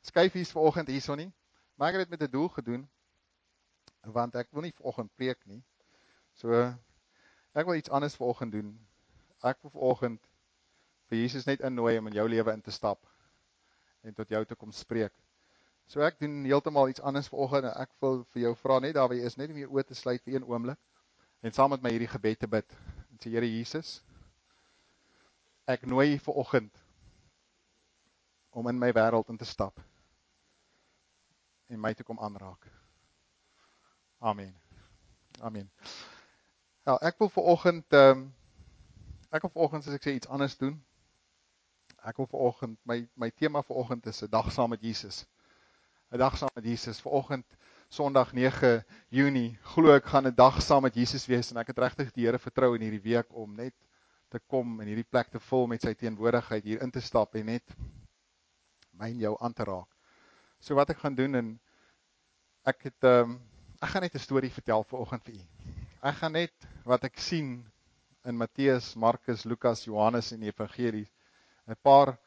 skyfies vanoggend hierso nie, maar ek het dit met 'n doel gedoen, want ek wil nie vanoggend preek nie. So, ek wil iets anders vanoggend doen. Ek wil vanoggend vir Jesus net innooi om in jou lewe in te stap en tot jou te kom spreek. So ek doen heeltemal iets anders vanoggend en ek wil vir jou vra net daar waar jy is, net om jou oë te sluit vir een oomblik en saam met my hierdie gebed te bid. En sê, Here Jesus, ek nooi vanoggend om in my wêreld in te stap en my te kom aanraak. Amen. Amen. Ja, ek wil vanoggend soos ek sê iets anders doen. Ek wil vanoggend my tema vanoggend is 'n dag saam met Jesus. 'n Dag saam met Jesus. Vanoggend Sondag 9 Junie, glo ek gaan 'n dag saam met Jesus wees en ek het regtig die Here vertrou in hierdie week om net te kom en hierdie plek te vul met sy teenwoordigheid, hier in te stap en net my en jou aan te raak. So wat ek gaan doen, en ek gaan net 'n storie vertel vanoggend vir u. Ek gaan net wat ek sien in Matteus, Markus, Lukas, Johannes en die Evangelie, 'n paar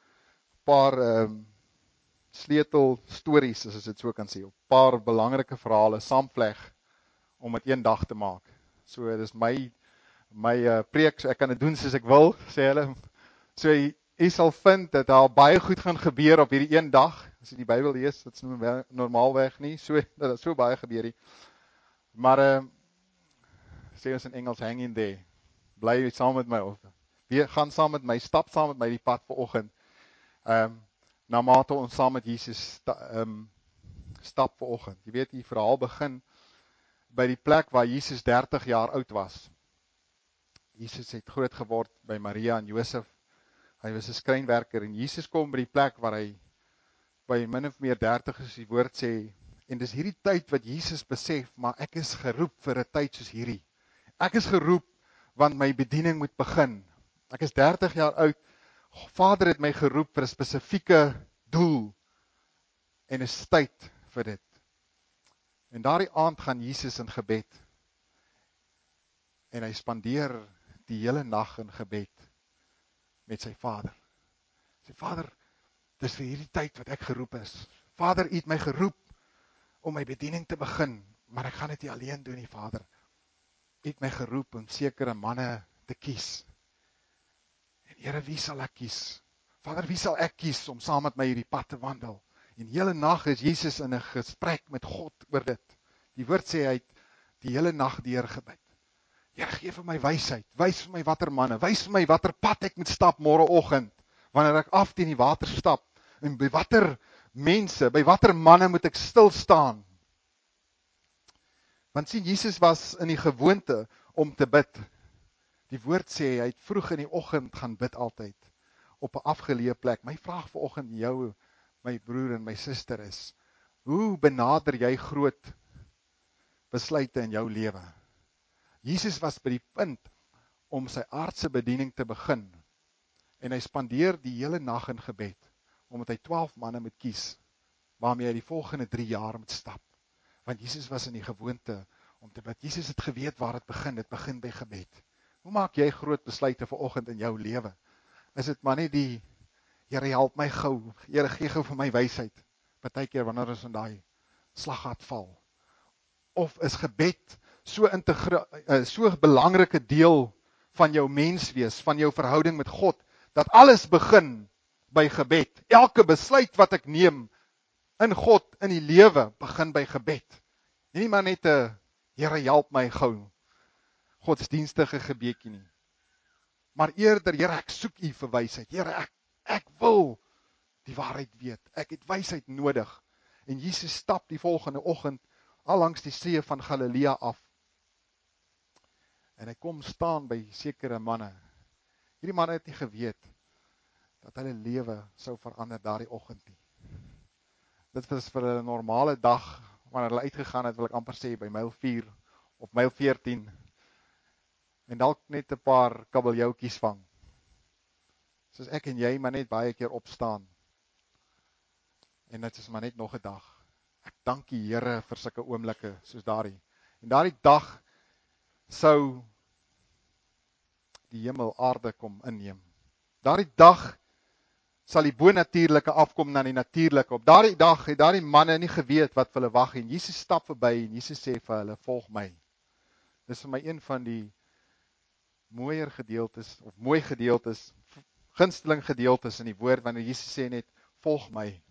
sleutel stories, as dit so kan sê, 'n paar belangrike verhale saamvleg om dit een dag te maak. So dis my preek, so ek kan dit doen soos ek wil, sê hulle. So jy sal vind dat daar baie goed gaan gebeur op hierdie een dag. As jy die Bybel lees, dit's nie normaalweg nie, so dat so baie gebeur nie. Maar sê ons in Engels, hang in there. Bly saam met my, of gaan saam met my, stap saam met my die pad vanoggend. Na mate ons saam met Jesus stap vanoggend. Jy weet, die verhaal begin by die plek waar Jesus 30 jaar oud was. Jesus het groot geword by Maria en Josef. Hy was 'n skrynwerker en Jesus kom by die plek waar hy by min of meer 30 is, die woord sê, en dis hierdie tyd wat Jesus besef, maar ek is geroep vir 'n tyd soos hierdie. Ek is geroep want my bediening moet begin. Ek is 30 jaar oud. Vader het my geroep vir 'n spesifieke doel en is tyd vir dit. En daardie aand gaan Jesus in gebed en hy spandeer die hele nag in gebed met sy Vader. Sy Vader, dis vir hierdie tyd wat ek geroep is. Vader, u het my geroep om my bediening te begin, maar ek gaan dit nie alleen doen nie, Vader. U het my geroep om sekere manne te kies. En Here, wie sal ek kies? Vader, wie sal ek kies om saam met my hierdie pad te wandel? En die hele nag is Jesus in 'n gesprek met God oor dit. Die woord sê hy het die hele nag deur gebid. Here, gee vir my wysheid. Wys vir my watter manne, wys vir my watter pad ek moet stap môreoggend wanneer ek af teen die water stap. En by watter mense, by watter manne moet ek stil staan? Want sien, Jesus was in die gewoonte om te bid. Die woord sê hy het vroeg in die oggend gaan bid altyd op 'n afgeleë plek. My vraag vanoggend jou, my broer en my suster is: hoe benader jy groot besluite in jou lewe? Jesus was by die punt om sy aardse bediening te begin en hy spandeer die hele nag in gebed omdat hy 12 manne moet kies waarmee hy die volgende 3 jaar moet stap. Want Jesus was in die gewoonte om te bid. Jesus het geweet waar dit begin by gebed. Hoe maak jy groot besluite vanoggend in jou lewe? Is dit maar net die Here, help my gou, Here, gee gou vir my wysheid, partykeer wanneer ons in daai slaggat val? Of is gebed so 'n belangrike deel van jou menswees, van jou verhouding met God, dat alles begin by gebed? Elke besluit wat ek neem in God, in die lewe, begin by gebed. Nie maar net 'n Here, help my gou godsdienstige gebedjie nie. Maar eerder, Here, ek soek u vir wysheid. Here, ek wil die waarheid weet. Ek het wysheid nodig. En Jesus stap die volgende oggend al langs die see van Galilea af. En hy kom staan by sekere manne. Hierdie manne het nie geweet dat hulle lewe sou verander daardie oggend nie. Dit was vir 'n normale dag, wanneer hulle uitgegaan het, wil ek amper sê, by myl 4 of myl 14, en dalk net 'n paar kabeljoutjies vang. Soos ek en jy maar net baie keer opstaan, en dit is maar net nog 'n dag. Ek dank die Here vir sulke oomblikke soos daardie. En daardie dag sou die hemel aarde kom inneem. Daardie dag sal die bonatuurlike afkom na die natuurlike. Op daardie dag het daardie manne nie geweet wat vir hulle wag en Jesus stap verby en Jesus sê vir hulle, volg my. Dis vir my een van die mooier gedeeltes, of mooi gedeeltes, gunsteling gedeeltes in die woord, wanneer Jesus sê net, volg my.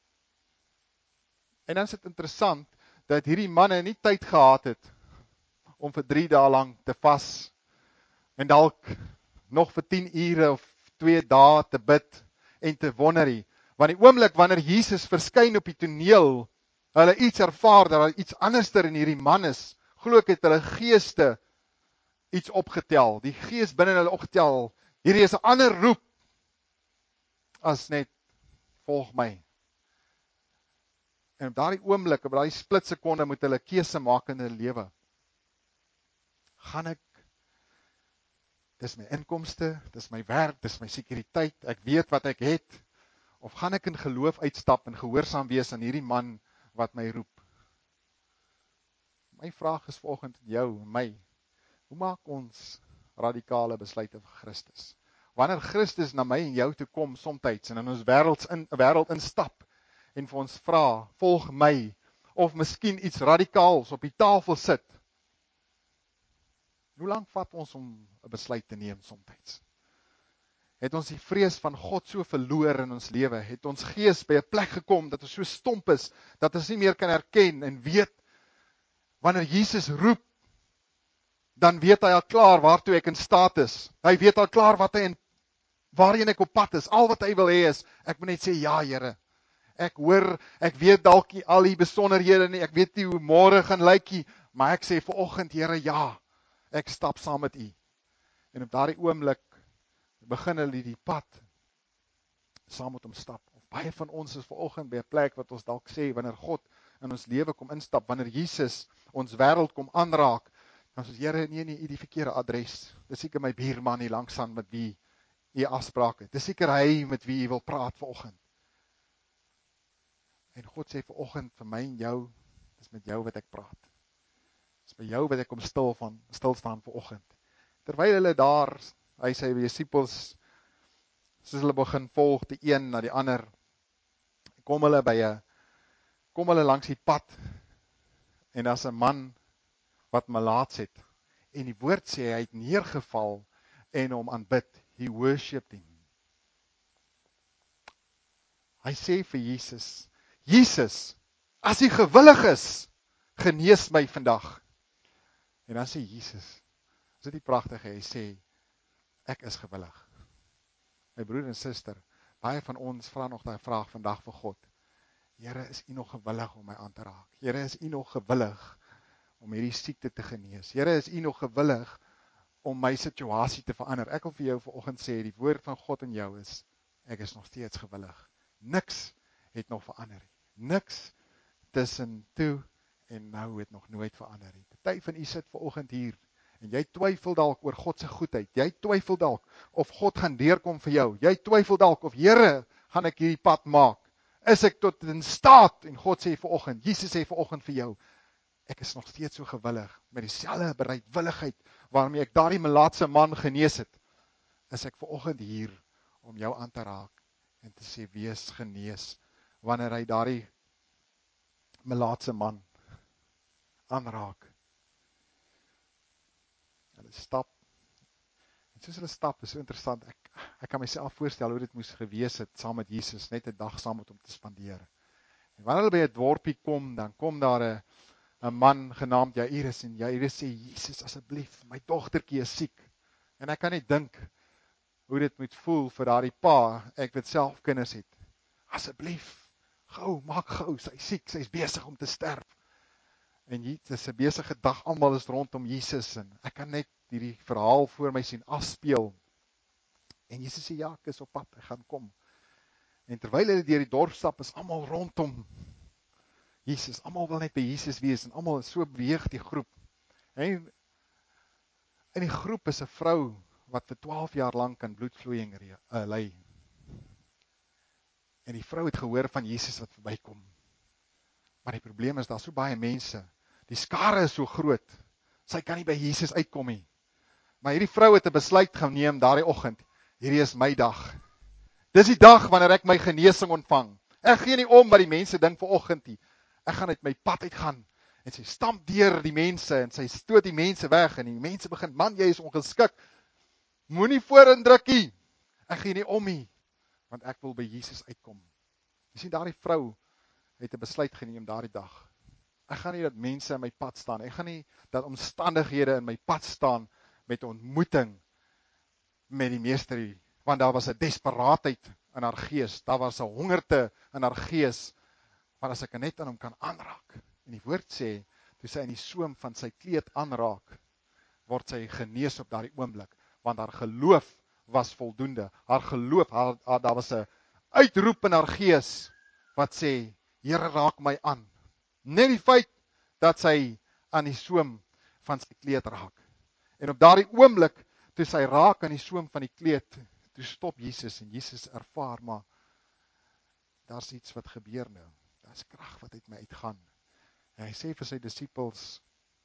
En dan is dit interessant, dat hierdie manne nie tyd gehad het, om vir 3 dae lang te vas, en dalk nog vir 10 ure of 2 dae te bid, en te wonderie. Want die oomblik wanneer Jesus verskyn op die toneel, hulle iets ervaar, dat daar iets anderster in hierdie man is, glo ek het hulle geeste iets opgetel, die gees binne hulle opgetel, hierdie is 'n ander roep, as net, volg my. En op daardie oomblik, op daardie splitsekonde, moet hulle keuse maak in hulle lewe. Gaan ek, dis my inkomste, dis my werk, dis my sekuriteit, ek weet wat ek het, of gaan ek in geloof uitstap en gehoorsaam wees aan hierdie man wat my roep? My vraag is vanoggend jou en my, hoe maak ons radikale besluite vir Christus? Wanneer Christus na my en jou toe kom somtyds en in ons wêreld instap en vir ons vra, volg my, of miskien iets radikaals op die tafel sit, hoe lank vat ons om 'n besluit te neem somtyds? Het ons die vrees van God so verloor in ons lewe? Het ons gees by 'n plek gekom dat ons so stomp is, dat ons nie meer kan herken en weet, wanneer Jesus roep, dan weet hy al klaar waartoe ek in staat is. Hy weet al klaar waarheen ek op pad is. Al wat hy wil hê is, ek moet net sê, ja Here, ek hoor, ek weet dalk nie al die besonderhede nie, ek weet nie hoe môre gaan lyk nie, maar ek sê vanoggend, Here, ja, ek stap saam met U. En op daardie oomblik begin hulle die pad saam met hom stap. Of baie van ons is vanoggend by 'n plek wat ons dalk sê, wanneer God in ons lewe kom instap, wanneer Jesus ons wêreld kom aanraak, dan sê Here, nee, U die verkeerde adres. Dis seker my buurman hier langs aan met wie U afspraak het. Dis seker hy met wie U wil praat vanoggend. En God sê vanoggend vir my en jou, dis met jou wat ek praat. Dis by jou wat ek kom stil staan vanoggend. Terwyl hulle daar, hy sê die disippels, soos hulle begin volg die een na die ander, kom hulle langs die pad, en daar's 'n man wat malaats het, en die woord sê, hy het neergeval, en hom aanbid, he worshipped him. Hy sê vir Jesus, Jesus, as U gewillig is, genees my vandag. En dan sê Jesus, is dit nie pragtig, hy sê, ek is gewillig. My broer en suster, baie van ons vra nog daai vraag vandag vir God. Here, is U nog gewillig om my aan te raak? Here, is U nog gewillig om hierdie siekte te genees? Here, is U nog gewillig om my situasie te verander? Ek wil vir jou vanoggend sê, die woord van God in jou is, ek is nog steeds gewillig. Niks het nog verander nie. Niks tussen toe en nou het nog nooit verander nie. Party van u sit vanoggend hier, en jy twyfel dalk oor God se goedheid, jy twyfel dalk of God gaan deurkom vir jou, jy twyfel dalk of Here, gaan ek hierdie pad maak, is ek tot in staat, en God sê vanoggend, Jesus sê vanoggend vir jou, ek is nog steeds so gewillig, met dieselfde bereidwilligheid, waarmee ek daardie melaatse man genees het, is ek vanoggend hier, om jou aan te raak, en te sê, wees genees, wanneer hy daardie melaatse man aanraak. Hulle stap, en soos hulle stap, is so interessant, ek kan myself voorstel hoe dit moes gewees het, saam met Jesus, net 'n dag saam met hom te spandeer. En wanneer hulle by 'n dorpie kom, dan kom daar 'n man genaamd Jairus, en Jairus sê, Jesus, asseblief, my dogtertjie is siek. En ek kan net dink, hoe dit moet voel vir daardie pa, ek weet self kinders het. Asseblief, gou, maak gou, sy is siek, sy is besig om te sterf. En dit is 'n besige dag, almal is rondom Jesus, en ek kan net hierdie verhaal voor my sien afspeel. En Jesus sê, ja, ek is op pad, ek gaan kom. En terwyl hulle deur die dorp stap, is almal rondom Jesus, almal wil net by Jesus wees, en almal so beweeg die groep. En in die groep is 'n vrou, wat vir 12 jaar lank aan bloedvloeiing ly. En die vrou het gehoor van Jesus wat verbykom. Maar die probleem is, daar so baie mense, die skare is so groot, sy kan nie by Jesus uitkom nie. Maar hierdie vrou het 'n besluit geneem daardie oggend, hierdie is my dag. Dis die dag wanneer ek my genesing ontvang. Ek gee nie om wat die mense dink vanoggend nie. Ek gaan uit my pad uitgaan. En sy stamp deur die mense en sy stoot die mense weg en die mense begin, man, jy is ongeskik. Moenie voorindruk nie. Ek gee nie om nie, want ek wil by Jesus uitkom. Jy sien, daardie vrou het 'n besluit geneem daardie dag. Ek gaan nie dat mense in my pad staan. Ek gaan nie dat omstandighede in my pad staan met 'n ontmoeting met die meester nie, want daar was 'n desperaatheid in haar gees. Daar was 'n hongerte in haar gees, want as ek net aan hom kan aanraak. En die woord sê, toe sy in die soem van sy kleed aanraak, word sy genees op daardie oomblik, want haar geloof was voldoende. Haar geloof, daar was 'n uitroep in haar gees, wat sê, Here, raak my aan. Net die feit, dat sy aan die soem van sy kleed raak. En op daardie oomblik, toe sy raak aan die soem van die kleed, toe stop Jesus, en Jesus ervaar, maar, daar's iets wat gebeur nou. Daar's krag wat uit my uitgaan. En hy sê vir sy disippels,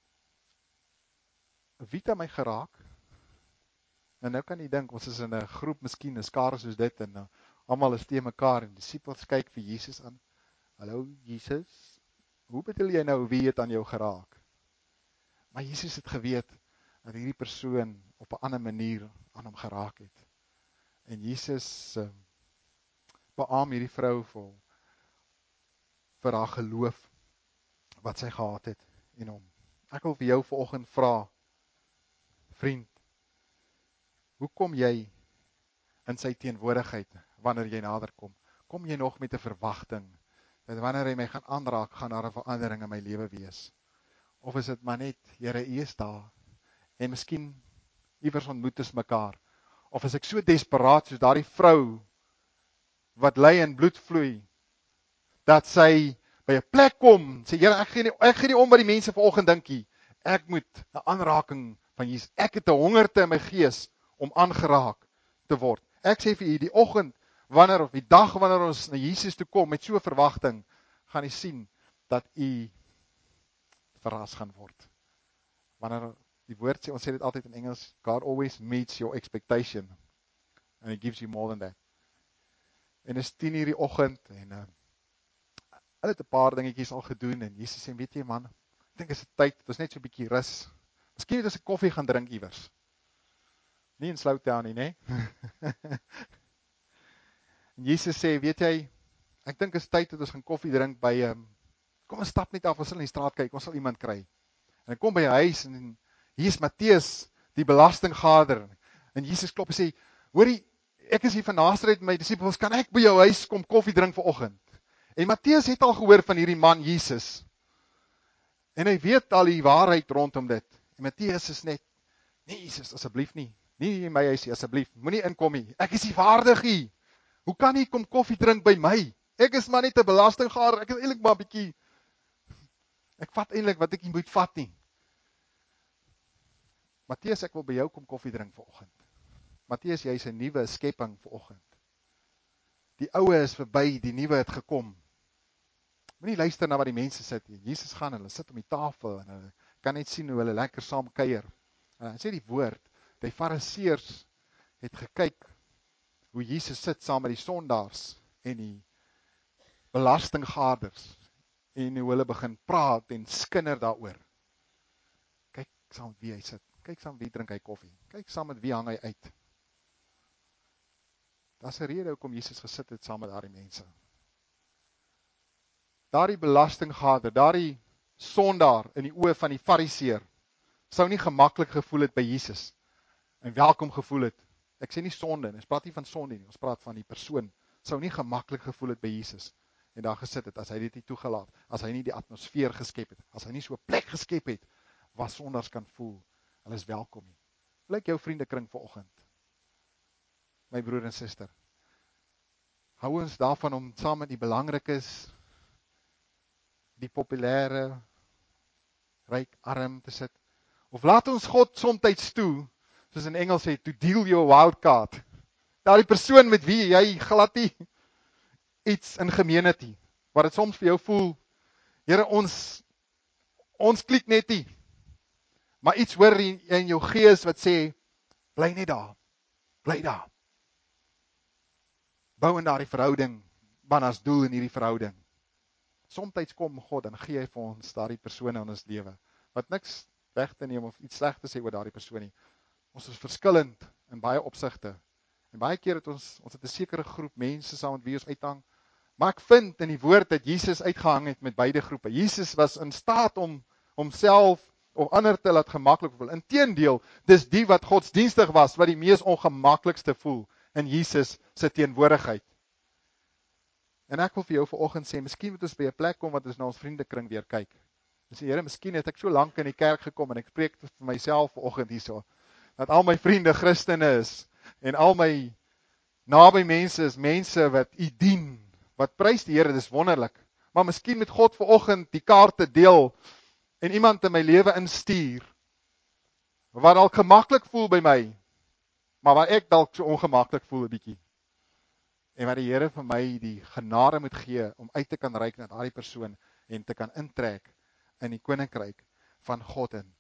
wie het aan my geraak? En nou kan jy dink, ons is in 'n groep, miskien 'n skare soos dit, en almal is teen mekaar, en disippels kyk vir Jesus aan. Hallo Jesus, hoe bedoel jy nou, wie het aan jou geraak? Maar Jesus het geweet, dat hierdie persoon op 'n ander manier aan hom geraak het. En Jesus beaam hierdie vrou vir haar geloof, wat sy gehad het in hom. Ek wil vir jou vanoggend vra, vriend, hoe kom jy in sy teenwoordigheid, wanneer jy nader kom? Kom jy nog met 'n verwagting, dat wanneer hy my gaan aanraak, gaan daar 'n verandering in my lewe wees? Of is dit maar net, Here, U is daar, en miskien iewers ontmoet ons mekaar, of is ek so desperaat, soos daardie vrou, wat ly en bloed vloei, dat sy by 'n plek kom, sê, Here, ek gee nie om wat die mense vanoggend dink nie, ek moet 'n aanraking van Jesus, ek het 'n hongerte in my gees, om aangeraak te word. Ek sê vir u, die oggend, of die dag wanneer ons na Jesus toe kom, met so 'n verwagting, gaan u sien, dat u verras gaan word. Wanneer die woord sê, ons sê dit altyd in Engels, God always meets your expectation, and he gives you more than that. En is 10:00 die oggend, en hulle het 'n paar dingetjies al gedoen, en Jesus sê, weet jy man, ek dink is 'n tyd, dit is net so 'n bietjie rus, miskien het ons 'n koffie gaan drink iewers, nie in Slowtown nie, nee? En Jesus sê, weet jy, ek dink is tyd dat ons gaan koffie drink by, kom ons stap net af, ons sal in die straat kyk, ons sal iemand kry. En ek kom by 'n huis, en hier is Matteus, die belastinggader, en Jesus klop en sê, hoorie, ek is hier van Nasaret met my disippels, kan ek by jou huis kom koffie drink vanoggend? En Matteus het al gehoor van hierdie man Jesus, en hy weet al die waarheid rondom dit, en Matteus is net, nee Jesus, asseblief nie in my huis, asseblief, moenie inkom nie, ek is nie waardig nie, hoe kan jy kom koffie drink by my? Ek is maar net 'n belastinggader, ek is eintlik maar 'n bietjie, ek vat eintlik wat ek nie moet vat nie. Matteus, ek wil by jou kom koffie drink vanoggend. Matteus, jy is 'n nuwe skepping vanoggend. Die oue is verby, die nuwe het gekom. Moenie luister na wat die mense sê nie. Jesus gaan, hulle sit om die tafel, en hulle kan net sien hoe hulle lekker saam kuier. En hy sê die woord, die fariseërs het gekyk, hoe Jesus sit saam met die sondaars, en die belastinggarders, en hoe hulle begin praat, en skinder daaroor. Kyk saam met wie hy sit, kyk saam met wie drink hy koffie, kyk saam met wie hang hy uit. Daar's 'n rede hoekom Jesus gesit het saam met daardie mense. Daardie belastinggader, daardie sondaar in die oë van die fariseer, sou nie gemaklik gevoel het by Jesus, en welkom gevoel het. Ek sê nie sonde, ons praat nie van sonde nie, ons praat van die persoon, sou nie gemaklik gevoel het by Jesus, en daar gesit het, as hy dit nie toegelaat, as hy nie die atmosfeer geskep het, as hy nie so 'n plek geskep het, waar sondaars kan voel, hulle is welkom nie. Lyk jou vriendekring vanoggend, my broer en suster, hou ons daarvan om saam met die belangrikes, die populêre, ryk, arm te sit, of laat ons God somtyds toe, soos in Engels sê, to deal your wild card, daar die persoon met wie jy glad nie iets in gemeen het nie, wat het soms vir jou voel, Here, ons klik net nie, maar iets hoor in jou gees wat sê, bly net daar, bly daar. bou in daardie verhouding, want as doel in hierdie verhouding. Somtyds kom God en gee hy vir ons daardie persone in ons lewe, wat niks weg te neem of iets sleg te sê oor daardie persoon nie. Ons is verskillend in baie opsigte. En baie keer het ons het 'n sekere groep mense saam met wie ons uithang. Maar ek vind in die woord dat Jesus uitgehang het met beide groepe. Jesus was in staat om homself of ander te laat gemaklik voel. Inteendeel, dis die wat godsdienstig was, wat die mees ongemaklikste voel in Jesus se teenwoordigheid. En ek wil vir jou vanoggend sê, miskien moet ons by 'n plek kom wat ons na ons vriendekring weer kyk. En sê, Here, miskien het ek so lank in die kerk gekom en ek spreek vir myself vanoggend hierso, dat al my vriende Christene is en al my naby mense is mense wat U dien, wat prys die Here, dis wonderlik. Maar miskien met God vanoggend die kaarte deel en iemand in my lewe instuur wat dalk gemaklik voel by my, maar waar ek dalk so ongemaklik voel 'n bietjie. En wat die Here vir my die genade moet gee om uit te kan reik na daardie persoon en te kan intrek in die koninkryk van God in.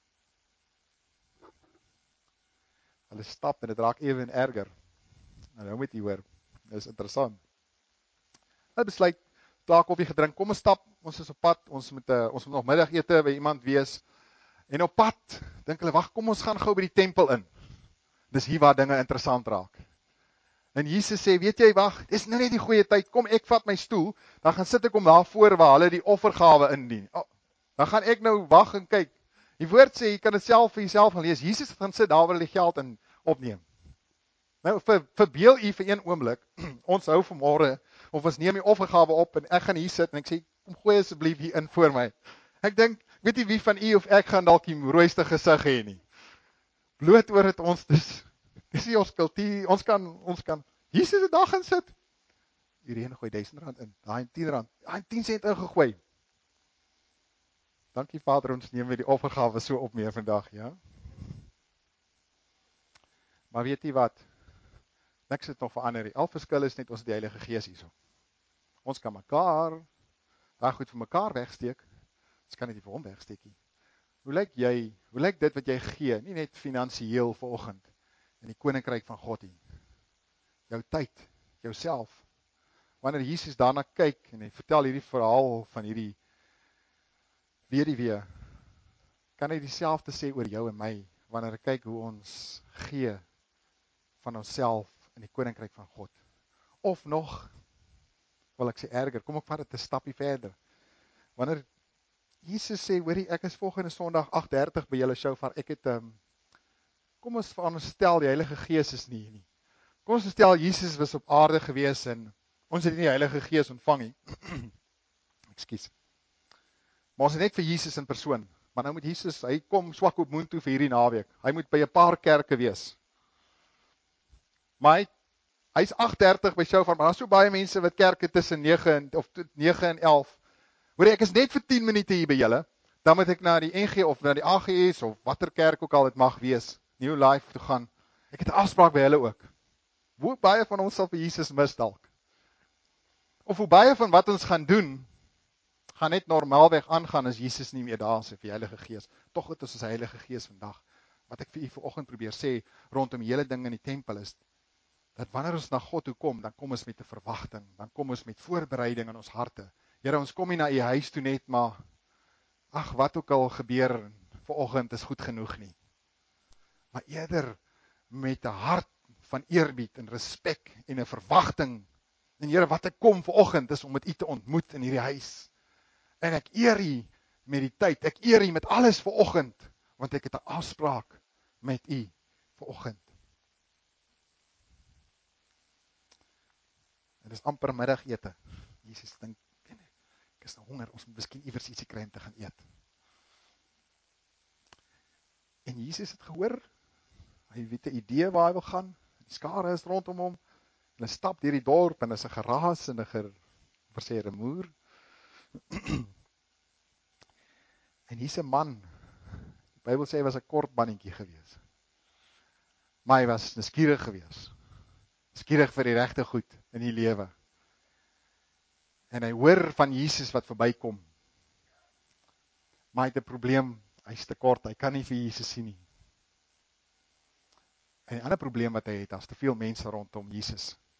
Hulle stap en dit raak ewen erger. En nou moet jy hoor, dit is interessant. Hulle besluit, klaar koffie gedrink, kom ons stap, ons is op pad, ons moet nog middagete by iemand wees. En op pad, dink hulle, wag, kom ons gaan gou by die tempel in. Dis hier waar dinge interessant raak. En Jesus sê, weet jy, wag, dis nou net die goeie tyd, kom ek vat my stoel, dan gaan sit ek om daar voor waar hulle die offergawe indien. Dan gaan ek nou wag en kyk. Die woord sê, jy kan dit self vir jouself gaan lees, Jesus gaan sit daar waar hulle die geld in opneem. Nou, verbeel u vir een oomblik, ons hou vanmôre, of ons neem die offergawe op, en ek gaan hier sit, en ek sê, kom gooi asseblief hier in voor my. Ek dink, weet jy wie van u of ek gaan dalk die rooiste gesig hê nie. Bloot oor het ons, dis nie ons kultuur, ons kan, Jesus het daar gaan sit, hierheen gooi R1000 in, daai R10, daai 10 sent ingegooi. Dankie Vader, ons neem weer die offergawe so op meer vandag, ja. Maar weet jy wat, niks het nog verander nie. Al verskil is net ons die Heilige Gees hierso. Ons kan mekaar, goed vir mekaar wegsteek, ons kan dit nie vir hom wegsteek nie. Hoe lyk dit wat jy gee, nie net finansiëel vanoggend, in die koninkryk van God nie. Jou tyd, jouself. Wanneer Jesus daarna kyk, en hy vertel hierdie verhaal van hierdie weduwee, kan hy dieselfde sê oor jou en my, wanneer hy kyk hoe ons gee van onsself in die koninkryk van God. Of nog, wil ek sê erger, kom ek vat dit 'n stappie verder. Wanneer Jesus sê, hoorie, ek is volgende Sondag 8:30 by julle shofar, ek het, kom ons veronderstel die Heilige Gees is nie. Kom ons stel Jesus was op aarde gewees en ons het nie die Heilige Gees ontvang nie. Ekskuus. Maar ons het net vir Jesus in persoon. Maar nou moet Jesus, hy kom Swakopmund toe vir hierdie naweek. Hy moet by 'n paar kerke wees. Maar hy's 8:30 by shofar, maar daar's so baie mense wat kerke tussen 9 en 11. Hoor ek is net vir 10 minute hier by julle, dan moet ek na die NG of na die AGS of watter kerk ook al dit mag wees, New Life toe gaan. Ek het 'n afspraak by hulle ook. Hoe baie van ons sal vir Jesus mis dalk? Of hoe baie van wat ons gaan doen, gaan net normaalweg aangaan as Jesus nie meer daar is of die Heilige Gees. Tog het ons Heilige Gees vandag. Wat ek vir u vanoggend probeer sê rondom die hele ding in die tempel is, dat wanneer ons na God toe kom, dan kom ons met 'n verwagting, dan kom ons met voorbereiding in ons harte. Here, ons kom nie na u huis toe net, maar ag, wat ook al gebeur vanoggend is goed genoeg nie. Maar eerder met 'n hart van eerbied en respek en 'n verwagting. En Here, wat ek kom vanoggend is om met u te ontmoet in hierdie huis. En ek eer u met die tyd, ek eer u met alles vanoggend, want ek het 'n afspraak met u vanoggend. En dis amper middagete. Jesus dink, ek is nou honger, ons moet miskien iewers ietsie kry om te gaan eet. En Jesus het gehoor, hy het 'n idee waar hy wil gaan, die skare is rondom hom, en hy stap deur die dorp, en is 'n geraas en 'n rumoer. En hier's 'n man, die Bybel sê hy was 'n kort mannetjie gewees, maar hy was nuuskierig gewees, nuuskierig vir die regte goed in die lewe. En hy hoor van Jesus wat verbykom, maar hy het 'n probleem, hy's te kort, hy kan nie vir Jesus sien nie. En 'n ander probleem wat hy het, daar's te veel mense rondom Jesus.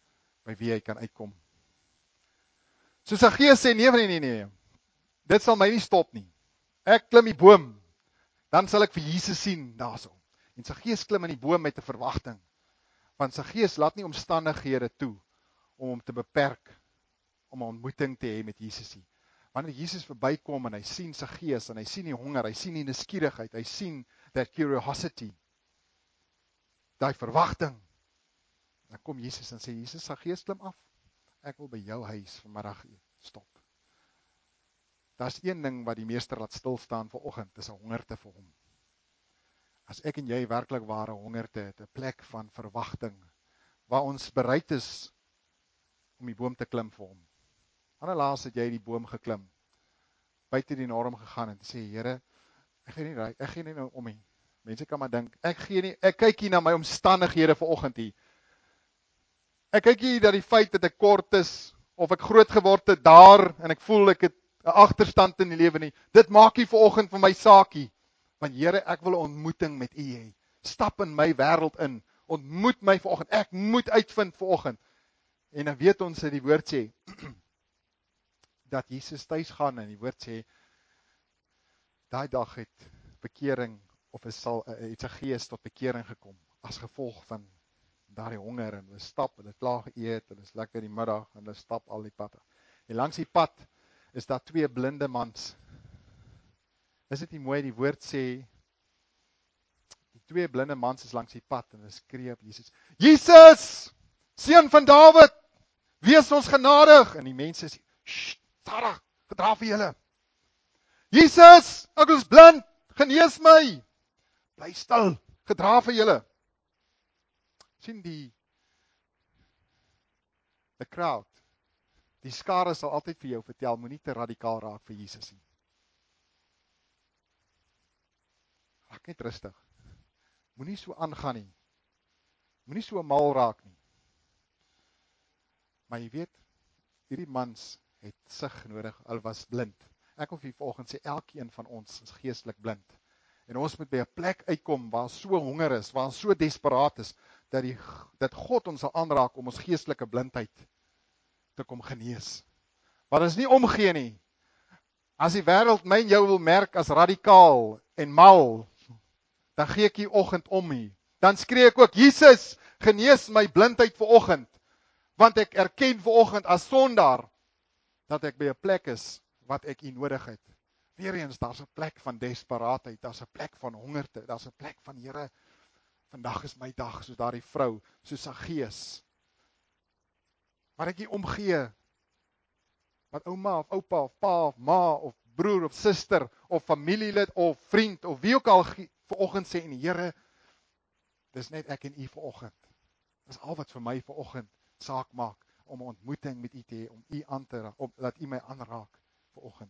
by wie hy kan uitkom. So Saggeus sê, nee, dit sal my nie stop nie. Ek klim die boom, dan sal ek vir Jesus sien daarso. En Saggeus klim in die boom met 'n verwagting, want Saggeus laat nie omstandighede toe om hom te beperk, om 'n ontmoeting te hê met Jesus nie. Wanneer Jesus verbykom en hy sien Saggeus, en hy sien die honger, hy sien die nuuskierigheid, hy sien that curiosity, daai verwagting, dan kom Jesus en sê, Jesus, Saggeus, klim af. Ek wil by jou huis vanmiddag stop. Daar's een ding wat die meester laat stilstaan vanoggend, dis 'n hongerte vir hom. As ek en jy werklik ware hongerte het, 'n plek van verwagting, waar ons bereid is om die boom te klim vir hom. Wanneer laas het jy die boom geklim, buite die norm gegaan en sê, Here, ek gee nie nou om nie. Mense kan maar dink, ek kyk hier na my omstandighede vanoggend hier. Ek kyk hier dat die feit dat ek kort is, of ek groot geword het daar, en ek voel ek het 'n agterstand in die lewe nie. Dit maak nie vanoggend vir my saakie. Want Here, ek wil 'n ontmoeting met U hê. Stap in my wêreld in. Ontmoet my vanoggend. Ek moet uitvind vanoggend. En dan weet ons dat die woord sê dat Jesus tuis gaan en die woord sê daai dag het bekering of het sy gees tot bekering gekom as gevolg van daardie honger en hulle stap, hulle klaar geëet, hulle is lekker die middag en hulle stap al die pad. En langs die pad is daar 2 blinde mans. Is dit nie mooi, die woord sê, die 2 blinde mans is langs die pad en hulle skree op Jesus, Jesus, seun van Dawid, wees ons genadig. En die mense sê, Sarah, gedra vir julle. Jesus, ek is blind, genees my. Bly stil, gedra vir julle. Sien die crowd, die skare sal altyd vir jou vertel, moenie te radikaal raak vir Jesus nie. Raak net rustig. Moenie so aangaan nie. Moenie so mal raak nie. Maar jy weet, hierdie mans het sig nodig, al was blind. Ek wil vir vanoggend sê, elkeen van ons is geestelik blind. En ons moet by 'n plek uitkom waar so honger is, waar so desperaat is, dat God ons sal aanraak om ons geestelike blindheid te kom genees. Maar dit is nie omgee nie. As die wêreld my en jou wil merk as radikaal en mal, dan gee ek die oggend om hier. Dan skree ek ook, Jesus, genees my blindheid vanoggend, want ek erken vanoggend as sondaar, dat ek by 'n plek is, wat ek U nodig het. Weereens, daar's 'n plek van desperaatheid, daar's 'n plek van hongerte, daar's 'n plek van, Here, vandag is my dag, soos daardie vrou, soos Saggeus. Maar ek nie omgee, wat ouma of oupa of pa of ma of broer of suster of familielid of vriend of wie ook al vanoggend sê, en Here, dis net ek en U vanoggend. Dis al wat vir my vanoggend saak maak, om 'n ontmoeting met U te hê, om U aan te raak, om laat U my aanraak vanoggend.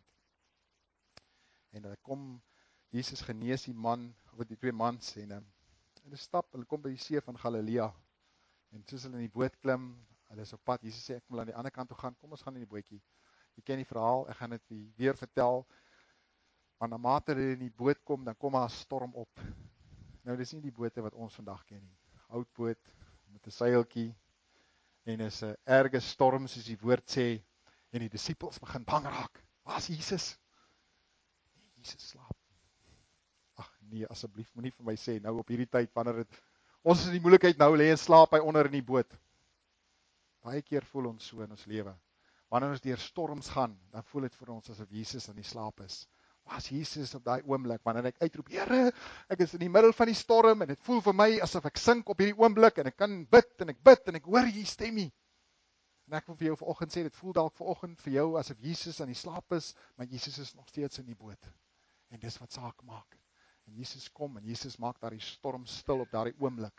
En dan kom Jesus genees die man, of die 2 mans, en hulle stap, hulle kom by die see van Galilea. En soos hulle in die boot klim, hulle is op pad, Jesus sê, ek wil aan die ander kant toe gaan, kom ons gaan in die bootjie. Jy ken die verhaal, ek gaan dit weer vertel. Want na mate hulle in die boot kom, dan kom daar 'n storm op. Nou, dis nie die bote wat ons vandag ken nie. Houtboot met 'n seiltjie, en is 'n erge storm, soos die woord sê, en die disippels begin bang raak. Waar is Jesus? Nee, Jesus slaap. Ag nee, asseblief moenie vir my sê, nou op hierdie tyd, wanneer ons is in die moeilikheid nou, lê en slaap hy onder in die boot. Baie keer voel ons so in ons lewe. Wanneer ons deur storms gaan, dan voel dit vir ons asof Jesus in die slaap is. Waar is Jesus op daai oomblik, wanneer ek uitroep, Here, ek is in die middel van die storm, en dit voel vir my asof ek sink op hierdie oomblik, en ek kan bid, en ek hoor hier stem nie. En ek wil vir jou vanoggend sê, dit voel dalk vanoggend vir jou asof Jesus in die slaap is, maar Jesus is nog steeds in die boot. En dis wat saak maak. En Jesus kom, en Jesus maak daardie storm stil op daardie oomblik.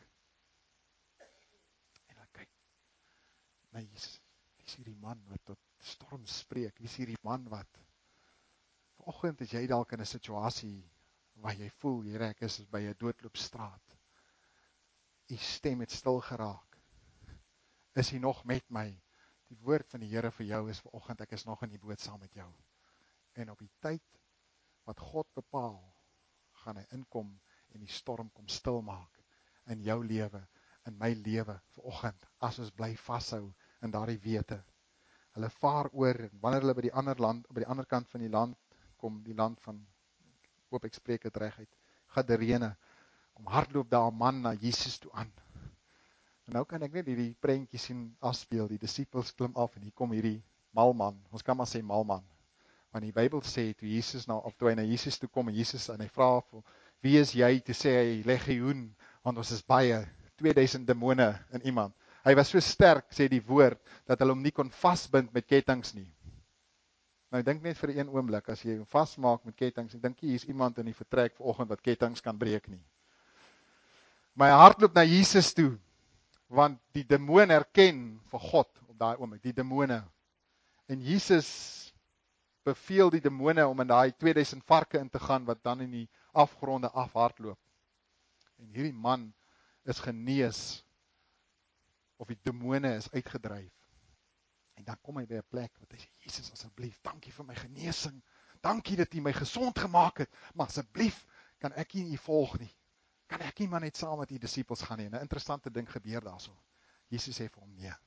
En dan kyk, na Jesus, wie is hierdie man wat tot storm spreek? Wie is hierdie man wat? Vanoggend is jy dalk in 'n situasie waar jy voel, Here, ek is by 'n doodloopstraat. U stem het stil geraak. Is U nog met my? Die woord van die Here vir jou is vanoggend, ek is nog in die boot saam met jou. En op die tyd wat God bepaal, gaan hy inkom en die storm kom stil maak in jou lewe, in my lewe vanoggend, as ons bly vashou in daardie wete. Hulle vaar oor, en wanneer hulle by die ander kant van die land kom, die land van, hoop ek spreek het reg uit, Gadarene, kom hardloop daar 'n man na Jesus toe aan. En nou kan ek net hierdie prentjie sien afspeel, die disippels klim af, en hier kom hierdie malman, ons kan maar sê malman, want die Bybel sê, toe hy na Jesus toe kom, en hy vra, wie is jy? Toe sê hy, legioen, want ons is baie, 2000 demone in iemand. Hy was so sterk, sê die woord, dat hulle hom nie kon vasbind met kettinge nie. Nou, dink net vir een oomblik, as jy hom vasmaak met kettinge, ek dink hier is iemand in die vertrek vanoggend wat kettinge kan breek nie. Maar hy hardloop na Jesus toe, want die demoon herken vir God op daai oomblik, die demone. En Jesus beveel die demone om in daai 2000 varke in te gaan, wat dan in die afgronde afhardloop. En hierdie man is genees, of die demone is uitgedryf. En dan kom hy by 'n plek, wat hy sê, Jesus, asseblief, dankie vir my genesing, dankie dat U my gesond gemaak het, maar asseblief, kan ek nie U volg nie, kan ek nie maar net saam met U disippels gaan nie. En 'n interessante ding gebeur daarso. Jesus sê vir hom, nee.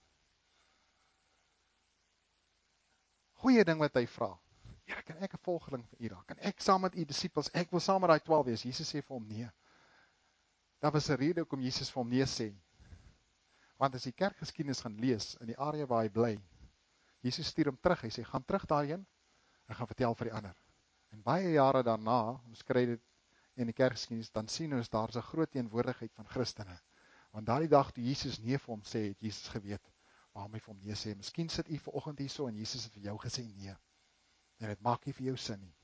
Goeie ding wat hy vra, Here, kan ek 'n volgeling van U raak, kan ek saam met U disippels, ek wil saam met daai 12 wees. Jesus sê vir hom, nee. Daar was 'n rede hoekom Jesus vir hom nee sê, want as jy kerkgeskiedenis gaan lees, in die area waar hy bly, Jesus stuur hom terug, hy sê, gaan terug daarheen, en gaan vertel vir die ander. En baie jare daarna, ons kry dit in die kerkgeskiedenis, dan sien ons, daar is 'n groot teenwoordigheid van Christene. Want daardie dag, toe Jesus nee vir hom sê, het Jesus geweet, waarom hy vir hom nee sê. Miskien sit U vanoggend hier so, en Jesus het vir jou gesê nee. En dit maak nie vir jou sin nie.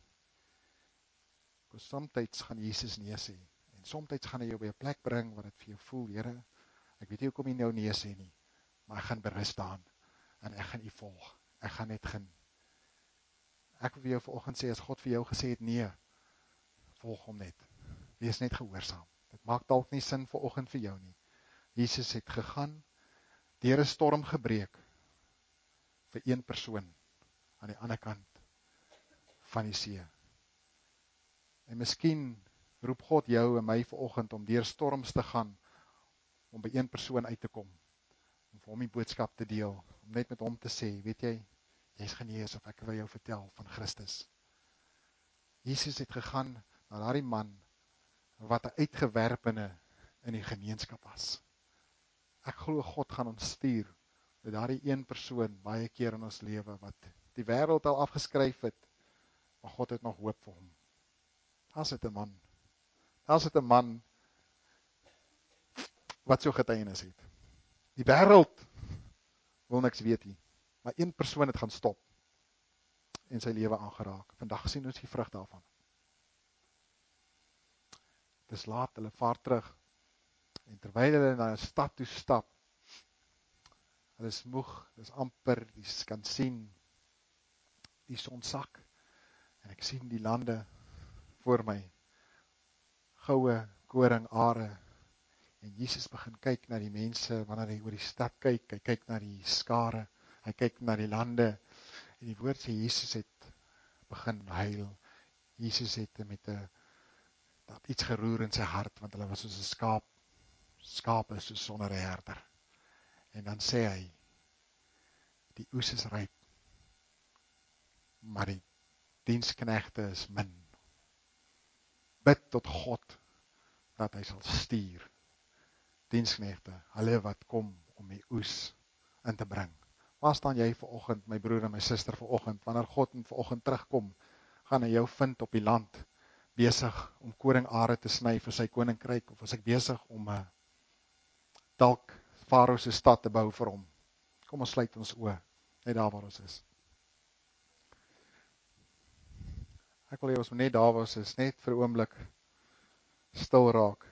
Soms gaan Jesus nee sê, en soms gaan hy jou by 'n plek bring, waar dit vir jou voel, Here, ek weet nie hoekom U nou nee sê nie, maar ek gaan berus daarin, en ek gaan U volg, ek gaan net gaan. Ek wil vir jou vanoggend sê, as God vir jou gesê het nee, volg hom net, wees net gehoorsaam. Dit maak dalk nie sin vanoggend vir jou nie. Jesus het gegaan, deur 'n storm gebreek, vir een persoon, aan die ander kant van die see. En miskien roep God jou en my vanoggend, om deur storms te gaan, om by een persoon uit te kom, om vir hom die boodskap te deel, om net met hom te sê, weet jy is genees, of ek wil jou vertel van Christus. Jesus het gegaan na daardie man, wat 'n uitgewerpene in die gemeenskap was. Ek glo God gaan ons stuur, met daardie een persoon, baie keer in ons lewe, wat die wêreld al afgeskryf het, maar God het nog hoop vir hom. Daar sit 'n man, wat so getuienis het. Die wêreld wil niks weet nie, maar een persoon het gaan stop, en sy lewe aangeraak. Vandag sien ons die vrug daarvan. Het is laat, hulle vaar terug, en terwyl hulle na 'n stad toe stap, hulle is moeg, hulle is amper, jy kan sien, die son sak, en ek sien die lande voor my, goue koringare, en Jesus begin kyk na die mense, wanneer hy oor die stad kyk, hy kyk na die skare, hy kyk na die lande, en die woord sê, Jesus het begin huil, Jesus het met iets geroer in sy hart, want hulle was soos 'n skape soos sonder 'n herder, en dan sê hy, die oes is ryp, maar die diensknegte is min. Bid tot God, dat hy sal stuur, diensknegte, hulle wat kom, om die oes in te bring. Waar staan jy vanoggend, my broer en my suster vanoggend, wanneer God vanoggend terugkom, gaan hy jou vind op die land, besig om koringare te sny vir sy koninkryk, of is ek besig om dalk Farao se stad te bou vir hom? Kom ons sluit ons oë, net daar waar ons is. Ek wil hê ons moet net daar waar ons is, net vir 'n oomblik stil raak.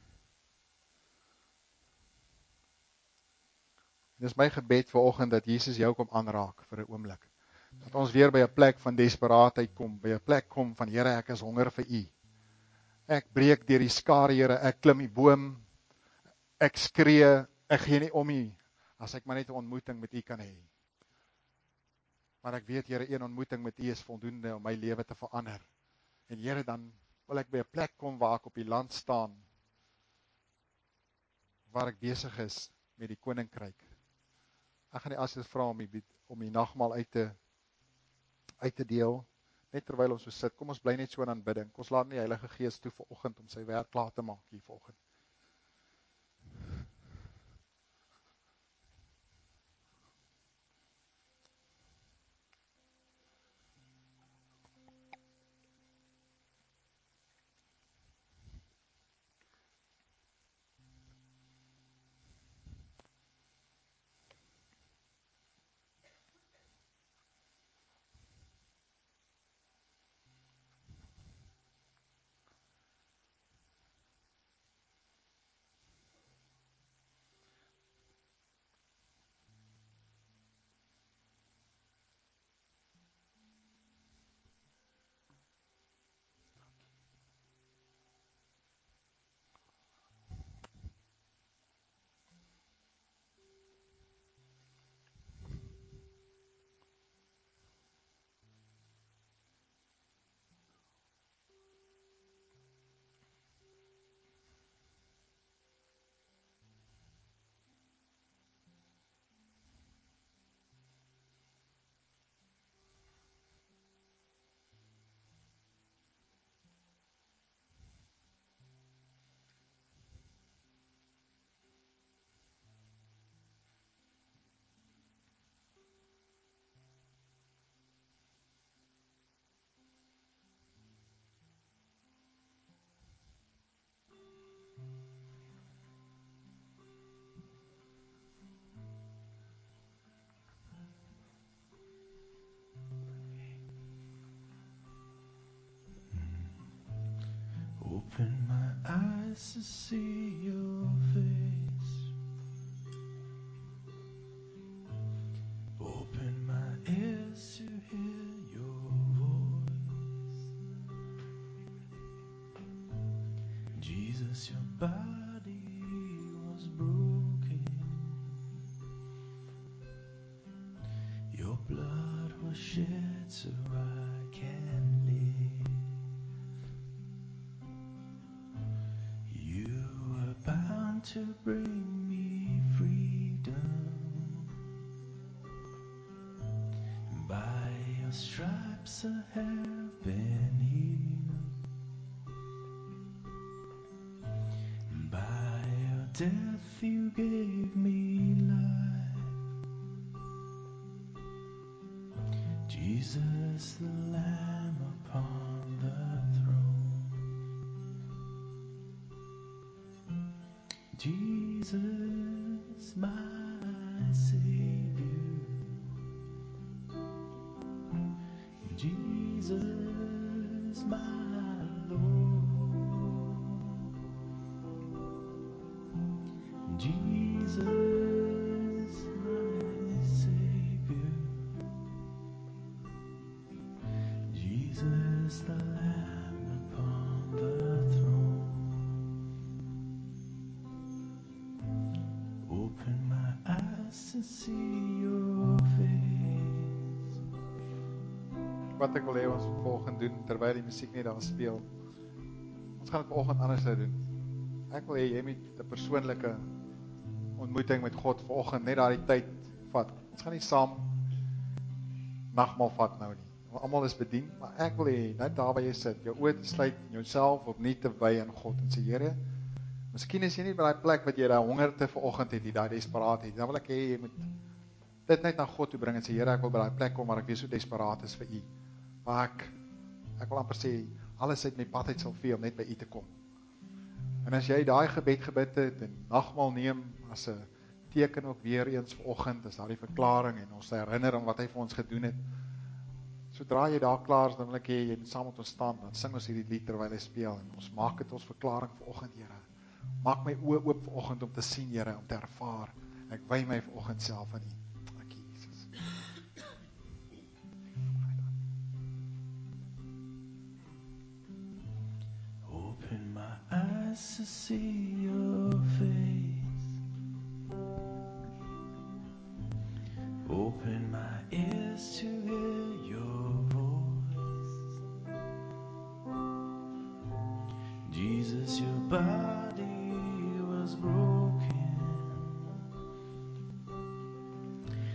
Dit is my gebed vanoggend, dat Jesus jou kom aanraak vir 'n oomblik. Dat ons weer by 'n plek van desperaatheid kom, by 'n plek kom van, Here, ek is honger vir U. Ek breek deur die skare, Here, ek klim die boom, ek skree, ek gee nie om nie, as ek maar net 'n ontmoeting met U kan hê. Maar ek weet, Here, een ontmoeting met U is voldoende om my lewe te verander. En Here, dan wil ek by 'n plek kom waar ek op die land staan, waar ek besig is met die koninkryk. Ek gaan die asseblief vra om die nagmaal uit te deel, net terwyl ons so sit. Kom ons bly net so in aanbidding. Ons laat die Heilige Gees toe vanoggend om sy werk klaar te maak hier vanoggend. Open my eyes to see your face. Open my ears to hear your voice. Jesus, your body was broken. Your blood was shed so I can live. You were bound to bring me freedom. By your stripes I have been healed. By your death you gave me life. Jesus, the Lamb upon the throne. Jesus, my Savior. Jesus, my Lord. Jesus, my Savior. Jesus, the Lamb upon the throne. Open my eyes to see your face. Wat ek wil hê ons vanoggend doen, terwyl die musiek net daar speel, ons gaan dit vanoggend anders doen. Ek wil hê jy moet 'n persoonlike ontmoeting met God vanoggend net daardie tyd vat. Ons gaan nie saam nagmaal vat nou nie. Almal is bedien, maar ek wil hê net daar waar jy sit, jou oë te sluit en jouself opnuut te wy aan God en sê Here, miskien is jy nie by daai plek wat jy daai hongerte vanoggend het, daai desperaatheid. Dan wil ek hê jy moet dit net na God toe bring en sê Here, ek wil by daai plek kom waar ek weer so desperaat is vir U. Maar ek wil amper sê alles uit my pad uit sal vee om net by U te kom. En as jy daai gebed gebid het en nagmaal neem as 'n teken ook weer eens vanoggend, is daar die verklaring en ons herinner aan wat hy vir ons gedoen het. Sodra jy daar klaar is, dan wil ek hê jy moet saam met ons staan, dan sing ons hierdie lied terwyl hy speel en ons maak dit ons verklaring vanoggend, Here. Maak my oë oop vanoggend om te sien, Here, om te ervaar. Ek wy my vanoggend self aan U. Dankie Jesus. Open my eyes to see your face. Open my ears to hear your voice. Jesus, your body was broken.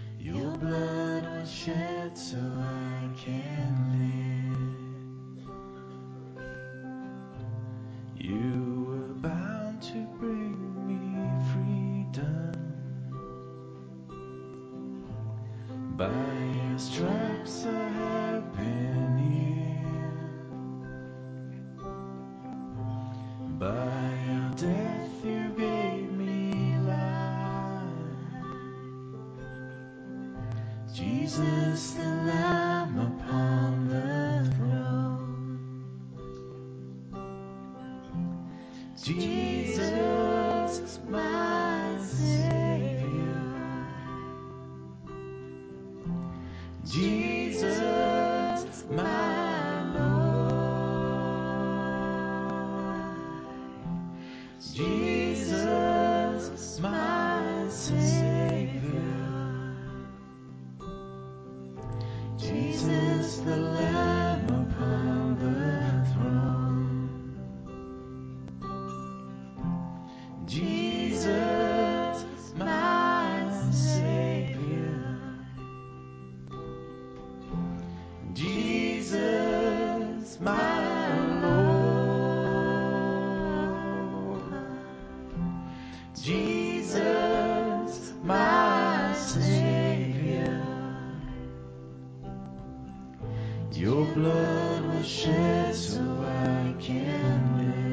Jesus, the Lamb upon the throne. Jesus, my Savior. Jesus, my Lord. Jesus, my Savior. Jesus, the Lamb upon the throne. Jesus, my Savior. Jesus, my Lord. Jesus, my Savior. Your blood was shed so I can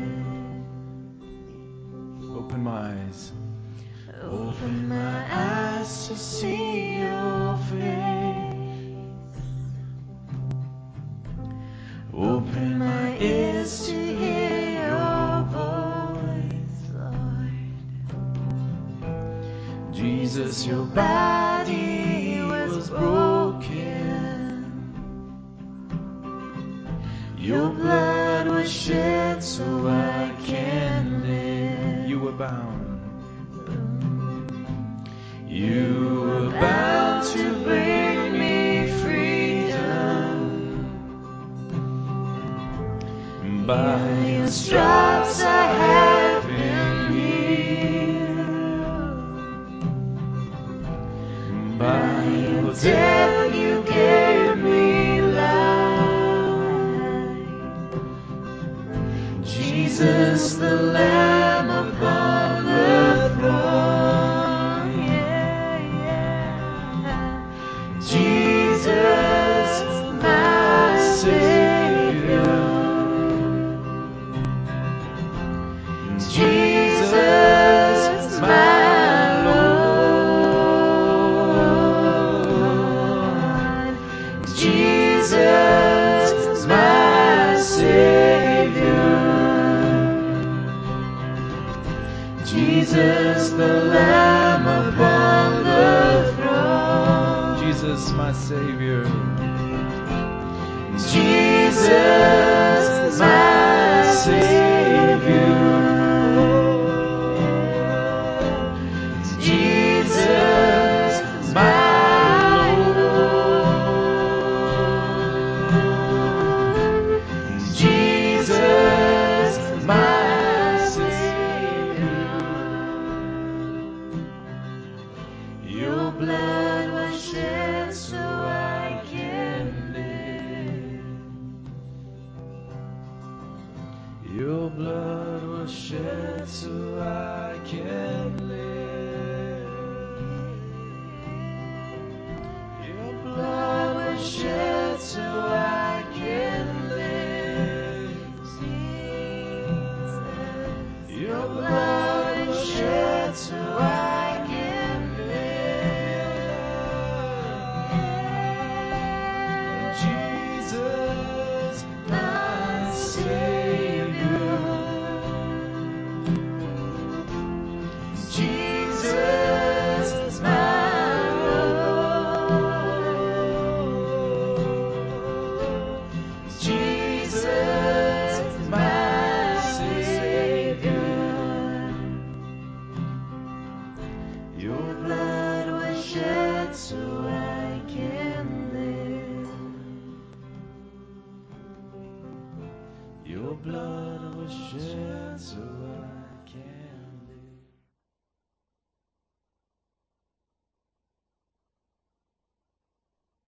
live. Open my eyes. Open my eyes to see your face. Open my ears to hear your voice, Lord. Jesus, your body was broken. Your blood was shed so I can live. You were bound. You were bound to bring me freedom. By your stripes I have been healed. By your death you gave me life. Jesus, the Lamb upon the throne. Yeah, yeah. Jesus, my Savior. Jesus, my Lord. Jesus, my Savior. Jesus, the Lamb upon the throne. Jesus, my Savior. Jesus, my Savior. Jesus, my Lord. Jesus, my Savior. Your blood was shed so I can live. Your blood was shed so I can live. Your blood was shed so I can live. Your blood was shed so I can live. Jesus, my Savior. Jesus, my Lord. Jesus, my Savior. Your blood was shed so I can live. Your blood was shed